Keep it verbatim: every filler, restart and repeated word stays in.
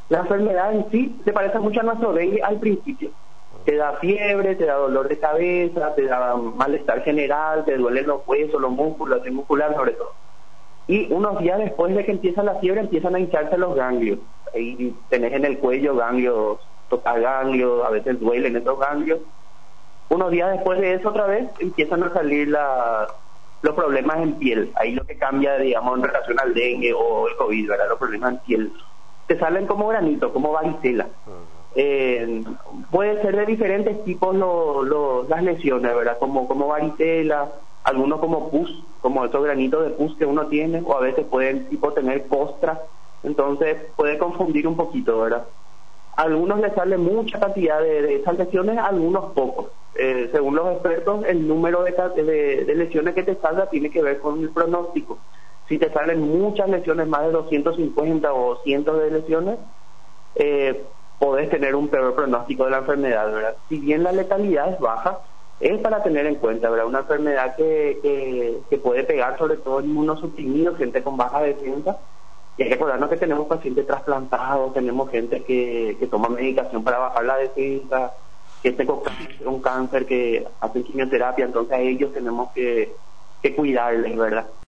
La enfermedad en sí se parece mucho a nuestro dengue al principio. Te da fiebre, te da dolor de cabeza, te da malestar general, te duelen los huesos, los músculos, el muscular sobre todo. Y unos días después de que empieza la fiebre, empiezan a hincharse los ganglios. Ahí tenés en el cuello ganglios, toca ganglios, a veces duelen esos ganglios. Unos días después de eso otra vez empiezan a salir la, los problemas en piel. Ahí lo que cambia, digamos, en relación al dengue o el COVID, ¿verdad? Los problemas en piel. Te salen como granitos, como varicela. Eh, puede ser de diferentes tipos lo, lo, las lesiones, ¿verdad? Como, como varicela, algunos como pus, como estos granitos de pus que uno tiene, o a veces pueden tipo tener costra, entonces puede confundir un poquito, ¿verdad? A algunos les sale mucha cantidad de, de esas lesiones, a algunos pocos. Eh, según los expertos, el número de, de, de lesiones que te salga tiene que ver con el pronóstico. Si te salen muchas lesiones, más de doscientas cincuenta o cientos de lesiones, eh, podés tener un peor pronóstico de la enfermedad, ¿verdad? Si bien la letalidad es baja, es para tener en cuenta, ¿verdad? Una enfermedad que, que, que puede pegar sobre todo en inmunosuprimidos, gente con baja defensa, y hay que acordarnos que tenemos pacientes trasplantados, tenemos gente que, que toma medicación para bajar la defensa, gente con un cáncer que hacen quimioterapia, entonces a ellos tenemos que, que cuidarles, ¿verdad?